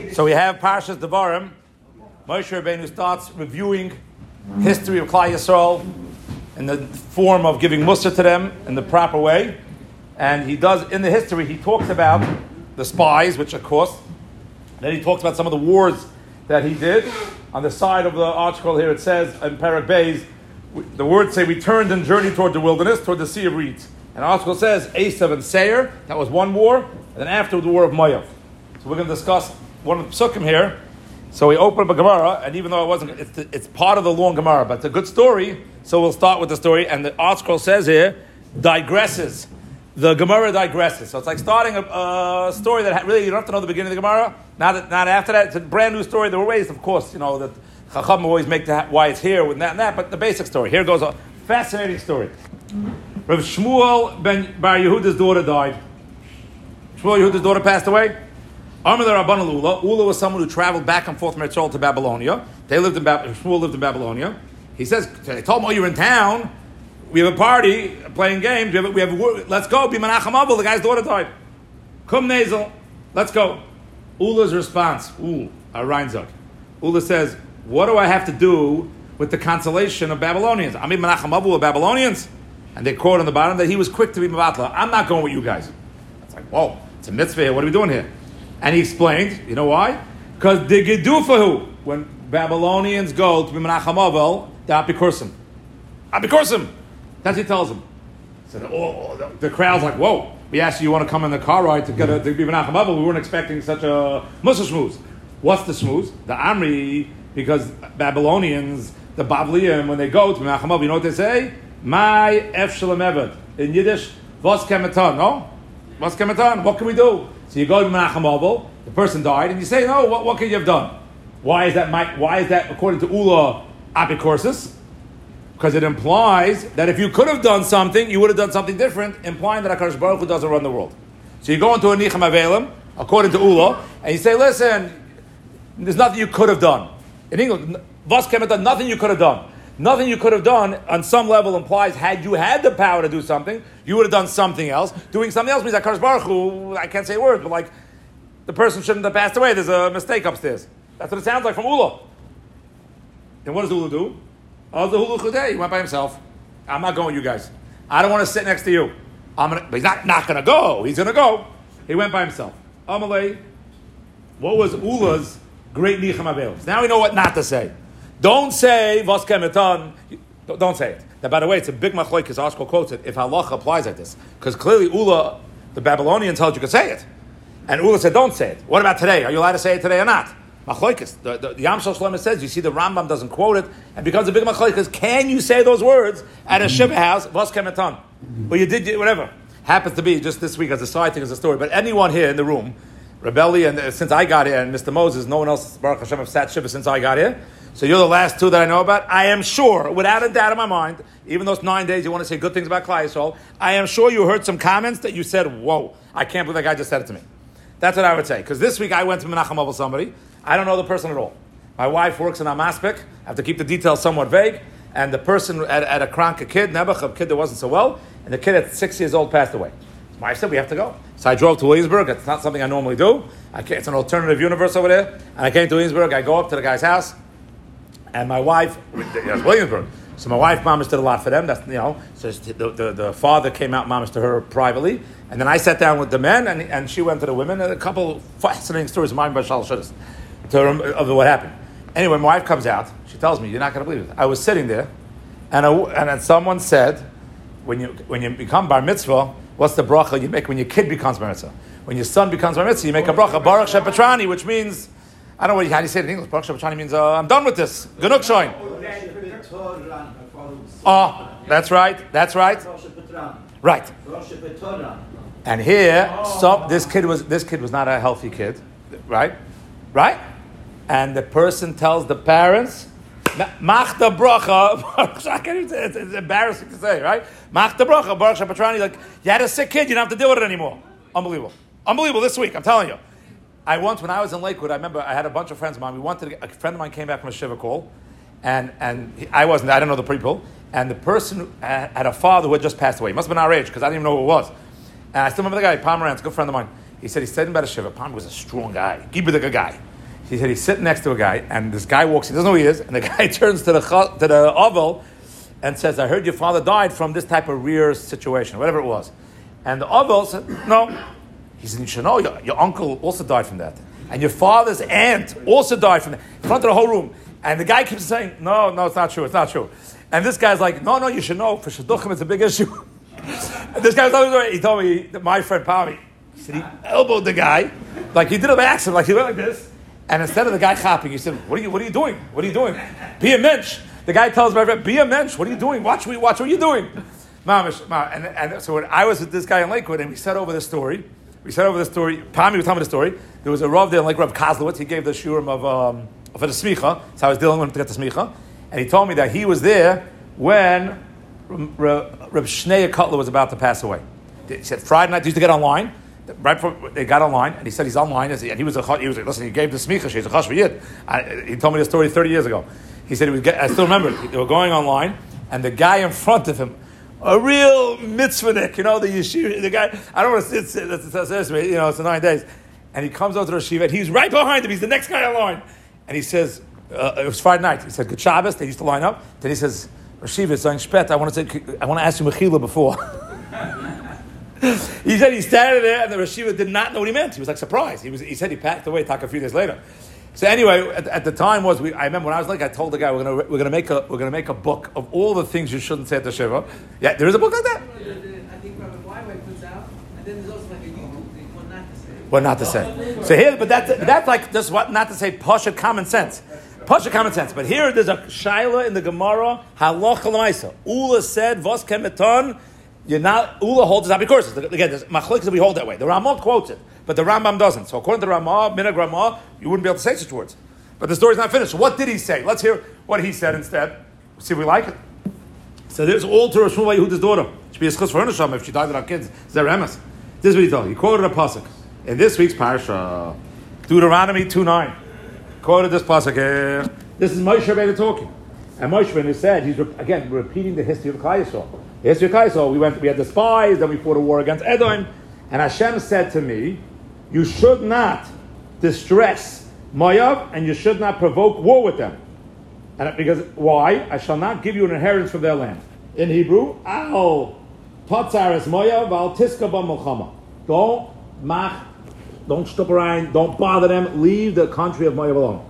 So we have Parshas Devarim. Moshe Rabbeinu starts reviewing history of Klal Yisrael in the form of giving Mussar to them in the proper way. And he does, in the history, he talks about the spies, which of course, then he talks about some of the wars that he did. On the side of the article here it says, in Parak Beis, the words say, we turned and journeyed toward the wilderness, toward the Sea of Reeds. And the article says, Esav and Seir, that was one war, and then after the war of Moav. So we're going to discuss one of the psukim here. So we open up a Gemara, and even though it's part of the long Gemara, but it's a good story, so we'll start with the story. And the article says here, digresses. The Gemara digresses. So it's like starting a story that really you don't have to know the beginning of the Gemara. Not after that. It's a brand new story. There were ways, of course, that Chacham always make why it's here with that and that, but the basic story. Here goes a fascinating story. Rav Shmuel ben Bar Yehuda's daughter died. Shmuel Yehuda's daughter passed away. Amar Rabban Ula. Ula was someone who traveled back and forth from Eretz to Babylonia. Shmuel lived in Babylonia. He says, they told him, oh, you're in town. We have a party, playing games. We have let's go. Be Menachem Avil. The guy's daughter died. Kum Nazel. Let's go. Ula's response. A Reinzog. Ula says, what do I have to do with the consolation of Babylonians? I mean, Menachem Avil of Babylonians. And they quote on the bottom that he was quick to be Mavatla. I'm not going with you guys. It's like, whoa, it's a mitzvah here. What are we doing here? And he explained, you know why? Because the Gedufahu, when Babylonians go to be Menachem Avil, the Apikursim. Apikursim. That's what he tells him. He said, the crowd's like, whoa, we asked you want to come in the car ride to be Menachem Avil. We weren't expecting such a Mussar shmooze. What's the shmooze? The Amri, because Babylonians, the Bavliim, when they go to Menachem Avil, you know what they say? My F Shalom Eved. In Yiddish, Vos Kemetan, no? Vos Kemetan, what can we do? So you go to Menachem Avil, the person died, and you say, no, what could you have done? Why is that according to Ula, Apikursis? Because it implies that if you could have done something, you would have done something different, implying that HaKadosh Baruch Hu doesn't run the world. So you go into a Nichem Avelim, according to Ula, and you say, listen, there's nothing you could have done. In English, Vos Kemetan, nothing you could have done. Nothing you could have done on some level implies had you had the power to do something, you would have done something else. Doing something else means that HaKadosh Baruch Hu, I can't say words, but like the person shouldn't have passed away. There's a mistake upstairs. That's what it sounds like from Ula. And what does Ula do? He went by himself. I'm not going with you guys. I don't want to sit next to you. But he's not going to go. He's going to go. He went by himself. Amalei, what was Ula's great Nichem Avelim? Now we know what not to say. Don't say Vos Kemetan. Don't say it. Now, by the way, it's a big machlokes because Arshkol quotes it if halacha applies like this. Because clearly Ula, the Babylonians held you could say it. And Ula said, don't say it. What about today? Are you allowed to say it today or not? Machlokes. The Yam Shel Shlomo says, you see the Rambam doesn't quote it, and becomes a big machlokes. Can you say those words at a Shiva house? Vos Kemetan. Well, you did, whatever. Happens to be just this week as a side thing, as a story. But anyone here in the room, Rebelli, and since I got here, and Mr. Moses, no one else, Baruch Hashem, have sat Shiva since I got here. So you're the last two that I know about. I am sure, without a doubt in my mind, even though it's 9 days, you want to say good things about Klal Yisrael, I am sure you heard some comments that you said, whoa, I can't believe that guy just said it to me. That's what I would say. Because this week I went to Menachem Avil somebody. I don't know the person at all. My wife works in Amaspik. I have to keep the details somewhat vague. And the person had a krank, a kid, Nebuch, a kid that wasn't so well. And the kid at 6 years old passed away. My wife said, we have to go. So I drove to Williamsburg. It's not something I normally do. It's an alternative universe over there. And I came to Williamsburg. I go up to the guy's house. And my wife, yes, Williamsburg. So my wife, Mamish, did a lot for them. That's, so the father came out, Mamish, to her privately. And then I sat down with the men, and she went to the women. And a couple of fascinating stories of mine by Shal Shudas of what happened. Anyway, my wife comes out. She tells me, you're not going to believe it. I was sitting there, and then someone said, when you become bar mitzvah, what's the bracha you make when your kid becomes bar mitzvah? When your son becomes bar mitzvah, you make a bracha, Baruch Shepetrani, which means, I don't know how do you say it in English. Baruch Shepetrani means, I'm done with this. Genug shoin. Oh, that's right. Right. And here, this kid was not a healthy kid, right? Right? And the person tells the parents, Mach the bracha. It's embarrassing to say, right? Mach the bracha, Baruch Shepetrani. Like, you had a sick kid, you don't have to deal with it anymore. Unbelievable this week, I'm telling you. When I was in Lakewood, I remember I had a bunch of friends of mine. A friend of mine came back from a Shiva call, and I didn't know the people. And the person had a father who had just passed away. He must have been our age, because I didn't even know who it was. And I still remember the guy, Pomerantz, a good friend of mine. He said he's sitting about a Shiva. Pomerantz was a strong guy, Gibber guy. He said he's sitting next to a guy, and this guy walks in, doesn't know who he is, and the guy turns to the Ovel and says, I heard your father died from this type of rear situation, whatever it was. And the Ovel said, no. He said, you should know, your uncle also died from that. And your father's aunt also died from that, in front of the whole room. And the guy keeps saying, no, it's not true, it's not true. And this guy's like, no, you should know, for Shidduchim it's a big issue. And this guy he told me, that my friend Pami, he said he elbowed the guy, like he did it by accident, like he went like this. And instead of the guy chapping, he said, what are you doing? What are you doing? Be a mensch. The guy tells my friend, be a mensch. What are you doing? Watch what you're doing. And so when I was with this guy in Lakewood, and we said over the story, Pami was telling me the story. There was a Rav there, like Rav Kozlowitz. He gave the shiurim of the smicha. So I was dealing with him to get the smicha. And he told me that he was there when Reb Shnei Cutler was about to pass away. He said Friday night, they used to get online. Right before they got online, and he said he's online, and he was like, listen, he gave the smicha, she's a chashva yid. He told me the story 30 years ago. He said I still remember it. They were going online, and the guy in front of him, a real mitzvahnik, the yeshiva, the guy, I don't want to sit, it's 9 days. And he comes over to the yeshiva, and he's right behind him, he's the next guy online. And he says, it was Friday night, he said, good Shabbos, they used to line up. Then he says, Rashiva, it's on Shpet, I want to ask you Mechila before. He said he standing there, and the Rashiva did not know what he meant. He was like surprised. He said he passed away a few days later. So anyway, at the time I remember when I was like, I told the guy we're gonna make a book of all the things you shouldn't say at the shiva. Yeah, there is a book like that. I think Rabbi Weinberg puts out, and then there's also like a YouTube thing, what not to say. What not to say. So here, but that's like just what not to say. Pasha common sense. Pasha common sense. But here there's a shaila in the Gemara. Halacha l'maisa. Ula said vos kemeton. Ula holds it out because again, there's machlokes that we hold that way. The Ramah quotes it, but the Rambam doesn't. So according to the Ramah, Minhag Ramah, you wouldn't be able to say such words. But the story's not finished. So what did he say? Let's hear what he said instead. See if we like it. So there's all to Shmuel Yehuda's daughter. Should be a schus for her neshama if she died with our kids. Zeremes. This is what he told. He quoted a pasuk in this week's parsha, Deuteronomy 2:9. Quoted this pasuk here. This is Moshe Rabbeinu talking, and Moshe Rabbeinu said he's again repeating the history of Klal Yisrael. The history of Klal Yisrael, we had the spies, then we fought a war against Edom, and Hashem said to me, you should not distress Moav, and you should not provoke war with them. And because why? I shall not give you an inheritance from their land. In Hebrew, al tatzares Moav, al tiska ba milchama. Don't stop around, don't bother them, leave the country of Moav alone.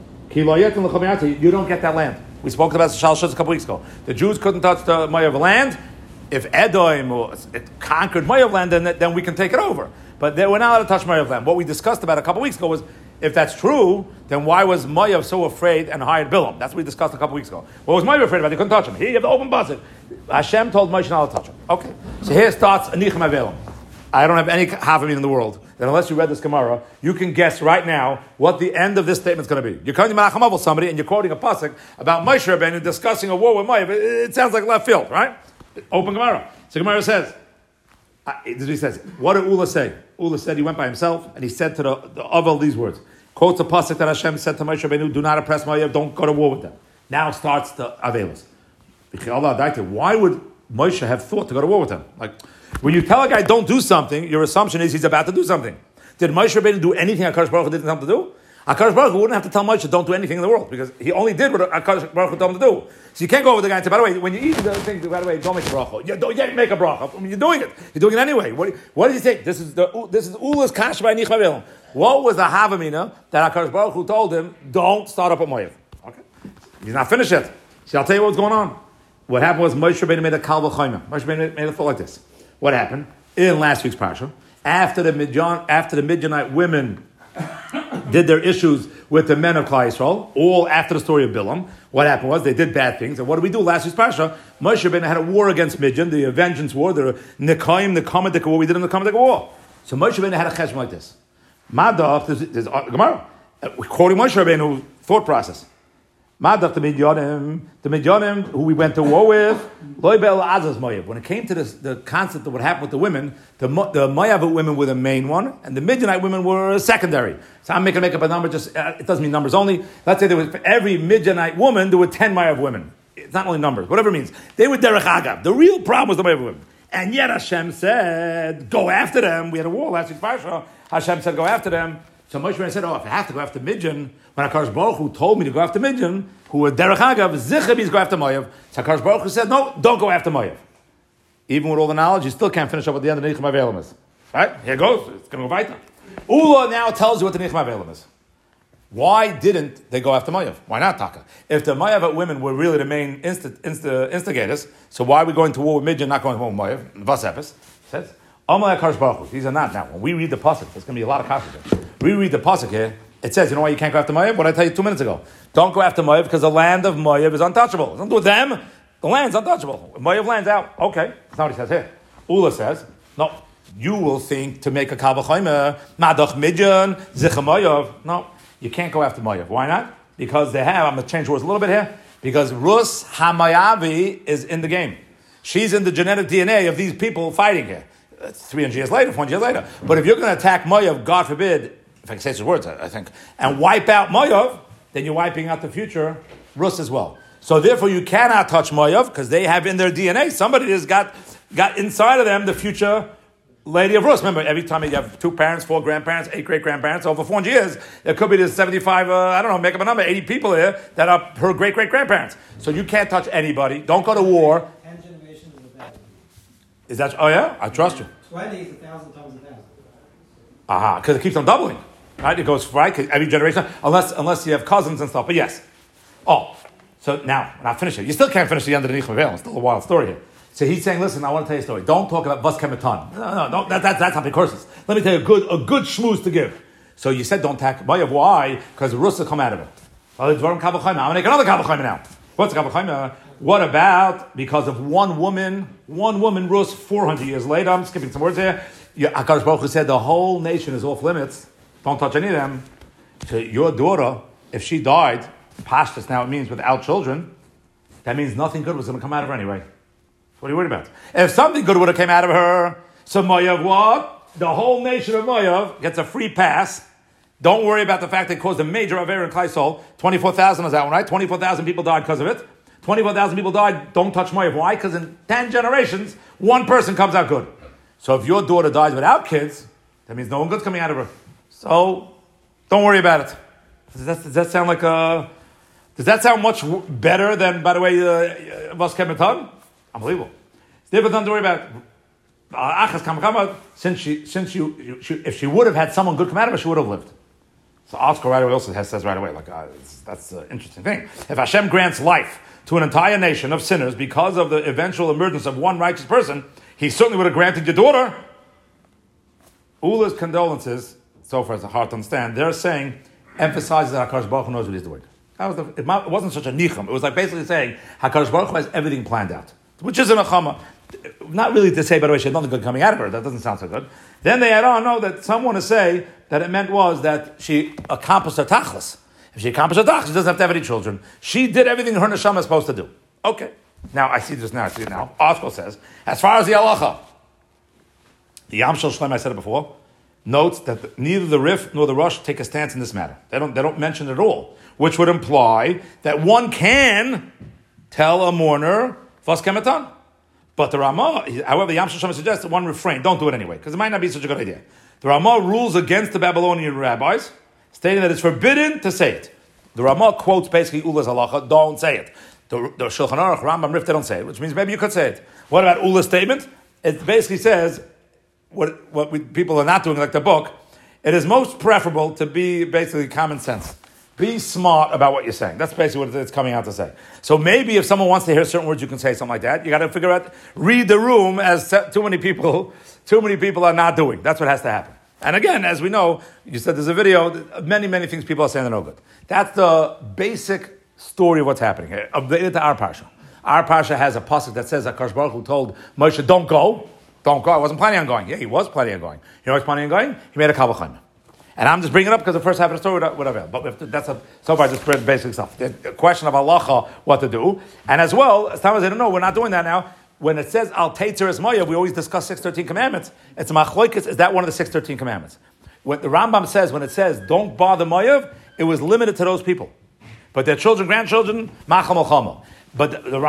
You don't get that land. We spoke about Shal Shutz a couple weeks ago. The Jews couldn't touch the Moav land. If Edom conquered Moav land, then we can take it over. But we're not allowed to touch Moav land. What we discussed about a couple weeks ago was, if that's true, then why was Moav so afraid and hired Bilam? That's what we discussed a couple weeks ago. What was Moav afraid about? They couldn't touch him. Here you have the open buzzer. Hashem told Moshe not to touch him. Okay. So here starts Anichem Avelim. I don't have any Havamim in the world that unless you read this Gemara, you can guess right now what the end of this statement is going to be. You're coming to Menachem Avos somebody and you're quoting a pasuk about Moshe Rabbeinu discussing a war with Moav. It sounds like left field, right? Open Gemara. So Gemara says, this is what he says. What did Ula say? Ula said he went by himself and he said to the Avel these words. Quotes a pasuk that Hashem said to Moshe Rabbeinu, do not oppress Moav, don't go to war with them. Now starts the Avelos. Why would Moshe have thought to go to war with them? Like, when you tell a guy don't do something, your assumption is he's about to do something. Did Moshe Rabbeinu do anything HaKadosh Baruch Hu didn't tell him to do? HaKadosh Baruch Hu wouldn't have to tell Moshe don't do anything in the world because he only did what HaKadosh Baruch Hu told him to do. So you can't go over the guy and say, by the way, when you eat the thing, by the way, don't make a bracha. You don't make a bracha. I mean, you're doing it. You're doing it anyway. What did he say? This is Ula's kash by Nich Mavelim. What was the Havamina that HaKadosh Baruch Hu told him, don't start up a Moav? Okay. He's not finished yet. See, I'll tell you what's going on. What happened was Moshe Rabbeinu made a kal v'chomer. Moshe Rabbeinu made a thought like this. What happened? In last week's parsha, after the Midianite women did their issues with the men of Klal Yisrael, all after the story of Bilam, what happened was they did bad things. And what did we do last week's parsha? Moshe Rabbeinu had a war against Midian, the vengeance war, the Nekaim, the Kamadika war. We did in the Kamadika war. So Moshe Rabbeinu had a cheshbon like this. Madach, there's Gemara, quoting Moshe Rabbeinu's thought process. Madach the Midyanim who we went to war with, loy be'el azaz Moav. When it came to the concept of what happened with the women, the Moavite women were the main one, and the Midianite women were secondary. So I'm going to make up a number, just it doesn't mean numbers only. Let's say there was, for every Midianite woman, there were 10 Moav women. It's not only numbers, whatever it means. They were derech agav. The real problem was the Moav women. And yet Hashem said, go after them. We had a war last week, Parsha. Hashem said, go after them. So Moshe Rabbeinu said, if I have to go after Midian, when HaKadosh Baruch Hu told me to go after Midian, who were Derech Agav, Zichab, he's go after Moav. So HaKadosh Baruch Hu said, no, don't go after Moav. Even with all the knowledge, you still can't finish up at the end of the Nichma Ve'elam is. Right? Here goes. It's going to go weiter. Ula now tells you what the Nichma Ve'elam is. Why didn't they go after Moav? Why not Taka? If the Moavite women were really the main instigators, so why are we going to war with Midian, not going to war with Moav? Vasepis says, Amalei HaKadosh Baruch Hu. These are not now. When we read the pasuk, there's going to be a lot of kashrus here. We read the pasuk here. It says, you know why you can't go after Moav? What did I tell you 2 minutes ago? Don't go after Moav because the land of Moav is untouchable. Don't do with them. The land's untouchable. Moav land's out. Okay, that's not what he says here. Ula says, no. You will think to make a kal v'chomer, madach Midian, zicha Moav. No. You can't go after Moav. Why not? Because they have, I'm going to change words a little bit here, because Rus HaMoavi is in the game. She's in the genetic DNA of these people fighting here. It's 300 years later, 400 years later. But if you're going to attack Moav, God forbid, if I can say such words, I think, and wipe out Moav, then you're wiping out the future Rus as well. So therefore you cannot touch Moav, because they have in their DNA, somebody has got inside of them the future lady of Rus. Remember, every time you have 2 parents, 4 grandparents, 8 great-grandparents, over 400 years, there could be this 75, I don't know, make up a number, 80 people here that are her great-great-grandparents. So you can't touch anybody. Don't go to war. 10 generations is a bad. Is that, oh yeah? I trust you. 20 is 1,000 times 1,000. Aha, because it keeps on doubling. Right? It goes, right? Every generation, unless you have cousins and stuff. But yes. Oh, so now, when I finish it, you still can't finish the end of the Nichma Ve'elam. It's still a wild story here. So he's saying, listen, I want to tell you a story. Don't talk about Vas Kemetan. No, that's not the courses. Let me tell you a good shmooze to give. So you said don't attack Moav. Why? Because the Rus will come out of it. I'm going to make another kal v'chomer now. What's kal v'chomer? What about because of one woman, Rus, 400 years later, I'm skipping some words here, HaKadosh Baruch Hu said the whole nation is off limits. Don't touch any of them. So your daughter, if she died, pashtus now it means without children, that means nothing good was going to come out of her anyway. What are you worried about? If something good would have came out of her, so Moav what? The whole nation of Moav gets a free pass. Don't worry about the fact that it caused a major aver in Klal Yisrael. 24,000 was that one, right? 24,000 people died because of it. 24,000 people died. Don't touch Moav. Why? Because in 10 generations, one person comes out good. So if your daughter dies without kids, that means no one good's coming out of her. So don't worry about it. Does that sound like a... Does that sound much better than, by the way, Vas Kemetan? Unbelievable. It's different than to worry about. Since if she would have had someone good come out of her, she would have lived. So Oscar right away also says right away, that's an interesting thing. If Hashem grants life to an entire nation of sinners because of the eventual emergence of one righteous person, He certainly would have granted your daughter. Ula's condolences, so far it's hard to understand, they're saying, emphasizes that HaKadosh Baruch Hu knows what he's doing. It wasn't such a nicham. It was like basically saying, HaKadosh Baruch Hu has everything planned out. Which is a nechama. Not really to say, by the way, she had nothing good coming out of her. That doesn't sound so good. Then they add on, no, that some want to say that it meant was that she accomplished her tachlis. If she accomplished her tachlis, she doesn't have to have any children. She did everything her neshama is supposed to do. Okay. Now, I see it now. Oscar says, as far as the halacha, the Yam Shel Shlem, I said it before, notes that neither the Rif nor the Rosh take a stance in this matter. They don't mention it at all, which would imply that one can tell a mourner Vas Kemetan. But the Ramah, however, the Yam Shel Shlem suggests that one refrain. Don't do it anyway, because it might not be such a good idea. The Ramah rules against the Babylonian rabbis, stating that it's forbidden to say it. The Ramah quotes basically Ula's halacha, don't say it. The Shulchan Aruch, Rambam, Rif, they don't say it, which means maybe you could say it. What about Ula's statement? It basically says, people are not doing, like the book, it is most preferable to be basically common sense. Be smart about what you're saying. That's basically what it's coming out to say. So maybe if someone wants to hear certain words, you can say something like that. You got to figure out, read the room, as too many people are not doing. That's what has to happen. And again, as we know, you said there's a video, many things people are saying are no good. That's the basic story of what's happening here. Updated to our parsha. Our parsha has a pasuk that says that HaKadosh Baruch Hu told Moshe, don't go. I wasn't planning on going. Yeah, he was planning on going. You know what he's planning on going? He made a kal v'chomer. And I'm just bringing it up because the first half of the story would have. But so far just spread basic stuff. The question of halacha, what to do. And as well, as times I don't know, we're not doing that now. When it says al teitzer es moya, we always discuss 613 commandments. It's machloikis. Is that one of the 613 commandments? What the Rambam says when it says don't bother moyav, it was limited to those people. But their children, grandchildren, machal malchama. But the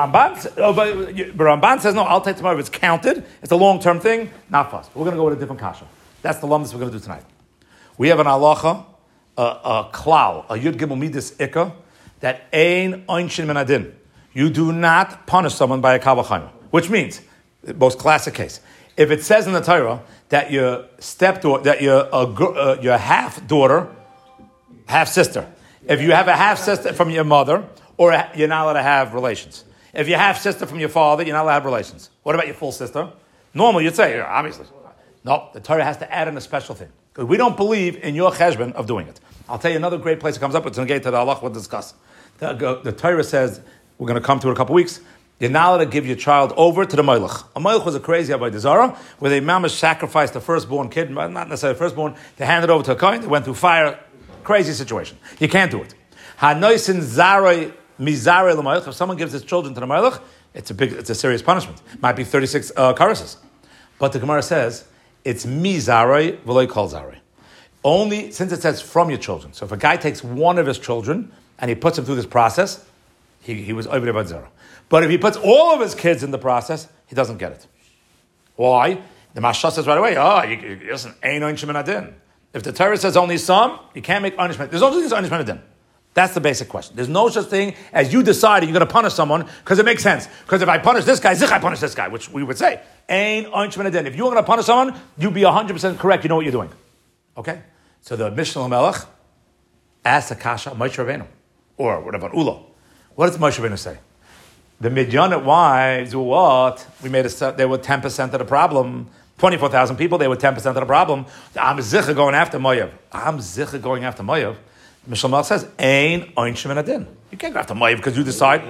Ramban says no. Al teitzer moyav. It's counted. It's a long-term thing. Not fast. We're going to go with a different kasha. That's the lumdus we're going to do tonight. We have an halacha klal, a yud gimel midas ikka, that ein einshin min adin. You do not punish someone by a kal v'chayim. Which means, the most classic case, if it says in the Torah that your stepdaughter, that your half daughter, half sister, if you have a half sister from your mother, or you're not allowed to have relations. If you have sister from your father, you're not allowed to have relations. What about your full sister? Normally, you'd say, obviously. No, the Torah has to add in a special thing. Because we don't believe in your cheshbon of doing it. I'll tell you another great place it comes up. It's going to get to the halach we'll discuss. The Torah says, we're going to come to it in a couple weeks, you're not allowed to give your child over to the Melech. A Melech was a crazy avodah zarah, where they mamash sacrificed the firstborn kid, not necessarily the firstborn, they handed it over to a kohen, they went through fire. Crazy situation. You can't do it. Hanoisin zarai mizarei l'Melech. If someone gives his children to the Melech, it's a serious punishment. It might be 36 karases. But the Gemara says, it's mizarei v'loi kol zarei. Only, since it says from your children. So if a guy takes one of his children, and he puts him through this process, he was over about zero. But if he puts all of his kids in the process, he doesn't get it. Why? The Mashal says right away, listen, ein oinshim min adin. If the Torah says only some, you can't make oinish min. There's no such thing as oinish min adin. That's the basic question. There's no such thing as you deciding you're going to punish someone because it makes sense. Because if I punish this guy, I punish this guy, which we would say. Ein oinish min adin. If you're going to punish someone, you be 100% correct. You know what you're doing. Okay? So the Mishnah Melech asked Akasha, Moshe Rabbeinu, or what about Ulo? What does Moshe Rabbeinu say? The Midianite wives were what? They were 10% of the problem. 24,000 people, they were 10% of the problem. I'm zicha going after Moav. Mishnah Melech says, Ein oinshim min adin. You can't go after Moav because you decide.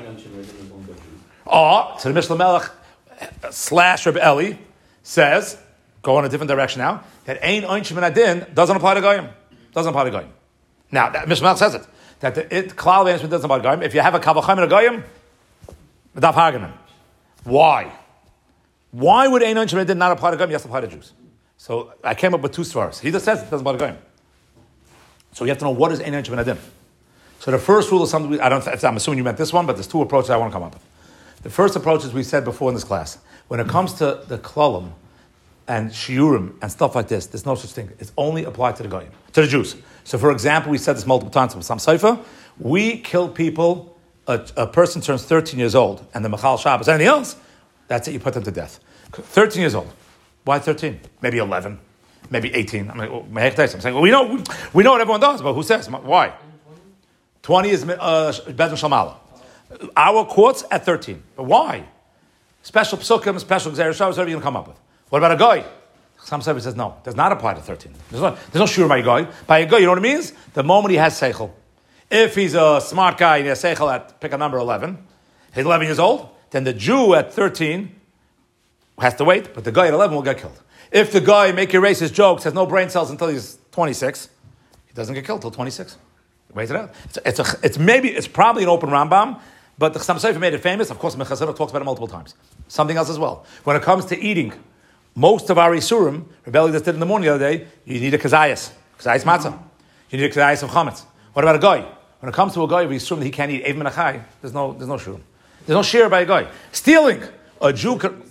So the Mishnah Melech / Reb Eli says, go in a different direction now, that Ein oinshim min adin doesn't apply to Goyim. Now, Mishnah Melech says it. That the klal v'enishmin doesn't apply to Goyim. If you have a kal v'chayim and a Goyim, Daf Haganim. Why? Why would Ein oinshim min adin not apply to Goyim? Yes, apply to Jews. So I came up with two svaras. He just says it doesn't apply to Goyim. So you have to know what is Ein oinshim min adin. So the first rule is something I'm assuming you meant this one, but there's two approaches I want to come up with. The first approach is we said before in this class. When it comes to the klalim and shiurim and stuff like this, there's no such thing. It's only applied to the Goyim, to the Jews. So for example, we said this multiple times with some Seifa, we kill people, a person turns 13 years old, and the Machal Shabbos, anything else, that's it, you put them to death. 13 years old. Why 13? Maybe 11, maybe 18. I'm saying, well, we know what everyone does, but who says? Why? 20 is Bezin Shalmala. Our courts at 13. But why? Special psukim, special Gzeir Shabbos, whatever you can come up with. What about a guy? Some Sefer says no, does not apply to 13. There's no sure by a guy. By a guy, you know what it means? The moment he has seichel. If he's a smart guy and he has seichel at, pick a number 11, he's 11 years old, then the Jew at 13 has to wait, but the guy at 11 will get killed. If the guy, make your racist jokes, has no brain cells until he's 26, he doesn't get killed until 26. Wait it out. It's probably an open Rambam, but the Chassam Sofer made it famous. Of course, Mechazedek talks about it multiple times. Something else as well. When it comes to eating, most of our Isurim, Rebelli just did in the morning the other day, you need a kazayas matzah. You need a kazayas of chametz. What about a guy? When it comes to a guy of Isurim that he can't eat even menachai, there's no shurim. There's no share by a guy. Stealing, a Jew could...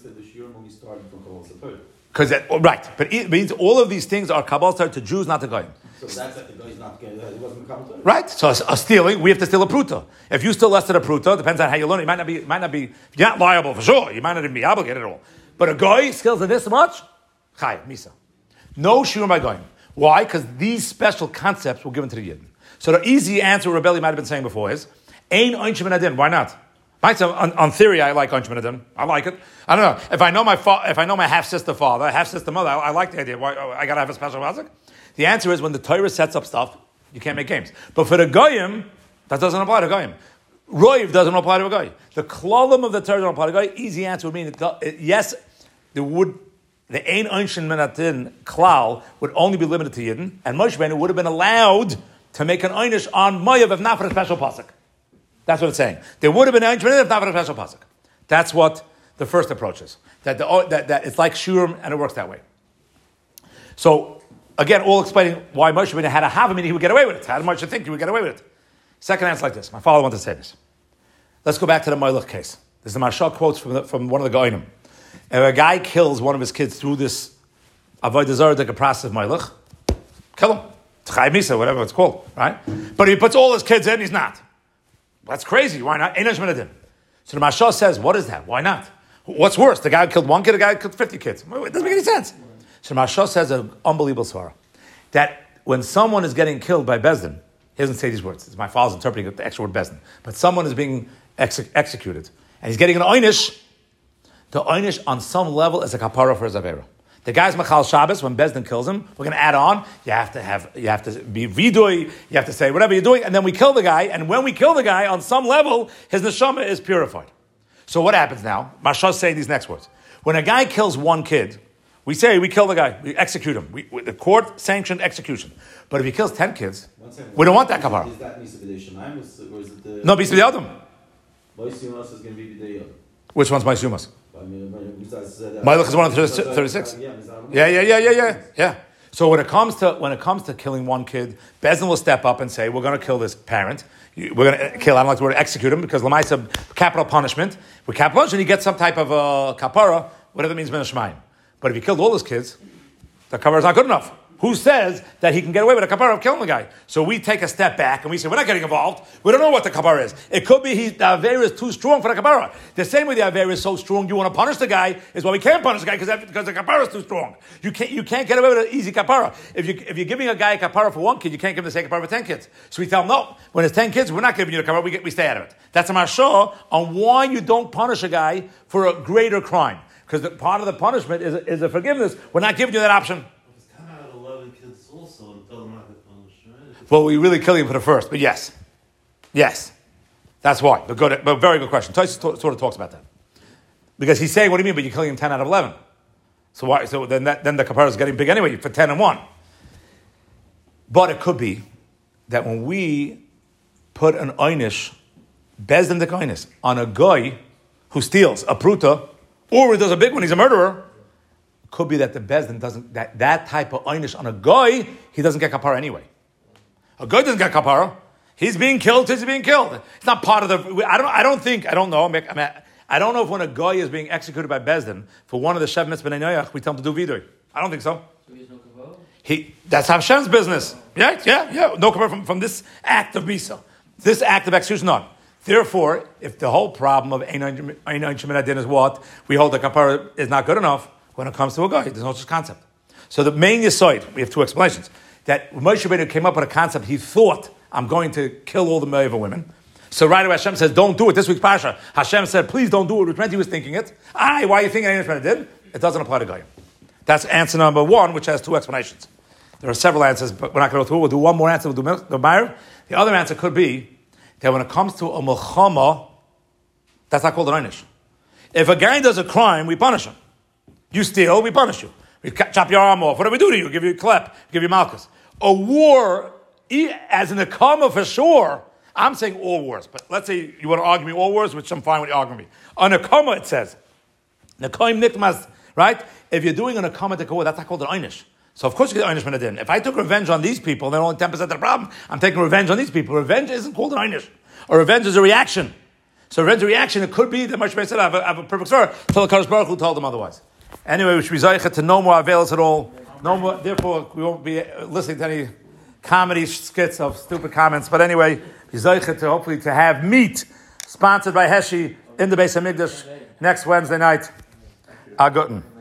Right, but it means all of these things are Kabbalah started to Jews, not to Goyim. So that's like the guy's not getting, he wasn't coming to it? Right, so a stealing, we have to steal a pruta. If you steal less than a pruta, depends on how you learn it. You might not be, you're not liable for sure. You might not even be obligated at all. But a guy steals this much, Chai, Misa. No shurim by Goyim. Why? Because these special concepts were given to the Yidden. So the easy answer Rebelli might have been saying before is, Ein oinshim min adin. Why not? On theory, I like oinshim min adin. I like it. I don't know. If I know my half-sister father, half-sister mother, I like the idea. Why, I got to have a special mazik? The answer is when the Torah sets up stuff, you can't make games. But for the Goyim, that doesn't apply to Goyim. Roiv doesn't apply to a Goy. The klalim of the Torah don't apply to a Goy. Easy answer would mean, yes, the Ein Oinshin Menatin klal would only be limited to Yidden, and Moshe Rabbeinu would have been allowed to make an Einish on Moav if not for a special pasuk. That's what it's saying. There would have been an Einish if not for a special pasuk. That's what the first approach is. That it's like Shurim, and it works that way. So, again, all explaining why Moshe Rabbeinu had a Havamini, he would get away with it. How did Moshe think he would get away with it? Second answer like this. My father wanted to say this. Let's go back to the Moilach case. This is the Marshal quotes from one of the Goinim. If a guy kills one of his kids through this Avodah Zarah like a process of Moilach, kill him. Chai Misa, whatever it's called, right? But if he puts all his kids in, he's not. That's crazy. Why not? Einash Min Adin. So the Mashal says, what is that? Why not? What's worse? The guy who killed one kid, the guy who killed 50 kids. It doesn't make any sense. So the Mashal says an unbelievable svara. That when someone is getting killed by Bezdin, he doesn't say these words. It's my father's interpreting the extra word Bezdin. But someone is being executed. And he's getting an Einish. The Einish on some level is a kapara for his Avera. The guy's Machal Shabbos, when Bezdin kills him, we're going to add on, you have to be vidui, you have to say whatever you're doing, and then we kill the guy, and when we kill the guy, on some level, his neshama is purified. So what happens now? Mashal saying these next words. When a guy kills one kid, we say we kill the guy, we execute him. The court sanctioned execution. But if he kills 10 kids, we don't want that kapara. Is that Nisa B'dei Shemaim, or is it the... No, Bisa B'Yadam. Bois Yumas is going to be B'dei Yod. Which one's my Sumas? Malach is 136. Yeah. So when it comes to killing one kid, Bezdin will step up and say, we're going to kill this parent. We're going to kill, I don't like the word execute him, because Lamaisa, capital punishment. With capital punishment, he gets some type of kapara, whatever it means, Ben Shemaim. But if he killed all his kids, the kapara is not good enough. Who says that he can get away with a kapara of killing the guy? So we take a step back and we say, we're not getting involved. We don't know what the kapara is. It could be the Avera is too strong for the kapara. The same way the Avera is so strong, you want to punish the guy, is why we can't punish the guy because the kapara is too strong. You can't get away with an easy kapara. If you're giving a guy a kapara for one kid, you can't give him the same kapara for 10 kids. So we tell him, no, when it's 10 kids, we're not giving you the kapara, we stay out of it. That's a mashah on why you don't punish a guy for a greater crime. Because part of the punishment is a forgiveness. We're not giving you that option. Well, we really kill him for the first, but yes, that's why. But very good question. Tosfos sort of talks about that because he's saying, "What do you mean? But you're killing him 10 out of 11. So why? So then the kapara is getting big anyway for 10 and 1. But it could be that when we put an einish, bezdin dekainis, on a guy who steals a pruta, or he does a big one, he's a murderer. Could be that the bezdin doesn't that type of einish on a guy, he doesn't get kapara anyway. A guy doesn't get kapara. He's being killed. He's being killed. It's not part of the. I don't know. I don't know if when a guy is being executed by Bezdin for one of the Shev Mitzvah Noach, we tell him to do vidui. I don't think so. So he has no kavod? That's Hashem's business. Yeah. No kapara from this act of misa, this act of execution. None. Therefore, if the whole problem of Einash Min Adin is what we hold the kapara is not good enough when it comes to a guy, there's no such concept. So the main yisoid, we have two explanations. That Moshe Rabbeinu came up with a concept. He thought, I'm going to kill all the Me'eva women. So right away Hashem says, don't do it. This week's Pasha, Hashem said, please don't do it, which meant he was thinking it. Why are you thinking Einash Min Adin? It doesn't apply to Goyim. That's answer number one, which has two explanations. There are several answers, but we're not going to go through. We'll do one more answer. We'll do the Meir. The other answer could be that when it comes to a Melchama, that's not called an Einish. If a guy does a crime, we punish him. You steal, we punish you. We chop your arm off. What do we do to you? Give you a klep, give you malchus. A war, as in the karma for sure, I'm saying all wars, but let's say you want to argue me all wars, which I'm fine with you arguing me. On a karma, it says, Nekoim nikmas, right? If you're doing an akama to that's not called an einish. So of course you get einish min adin. If I took revenge on these people, then only 10% of the problem, I'm taking revenge on these people. Revenge isn't called an einish. Or revenge is a reaction. So revenge is a reaction. It could be that Moshe said, I have a perfect story, till the Kadosh Baruch Hu told them otherwise. Anyway, we should be zayichet to no more avails at all. No more, therefore, we won't be listening to any comedy skits of stupid comments. But anyway, to hopefully to have meat sponsored by Heshi in the Beis Hamikdash next Wednesday night. Agutten.